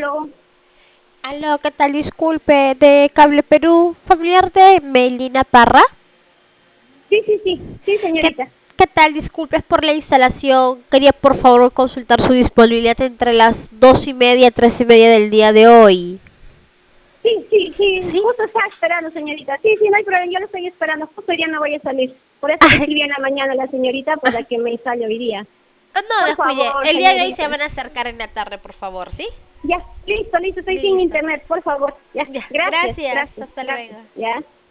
Aló. Aló, ¿qué tal? Disculpe, de Cable Perú, familiar de Melina Parra. Sí, ¿Qué, señorita. qué tal? Disculpe es por la instalación. Quería por favor consultar su disponibilidad entre las 2:30 y 3:30 del día de hoy. Sí, ¿Sí? justo estaba esperando, señorita. Sí, no hay problema, yo lo estoy esperando. Justo hoy día no voy a salir. Por eso le Ay, escribí en la mañana a la señorita para que me instale hoy día. no Por descuide. favor, El día de hoy señorita. se van a acercar en la tarde, por favor, ¿sí? Ya, listo, estoy sin Listo. internet, por favor. Ya, Ya, gracias, gracias. gracias, Hasta gracias. luego. Ya.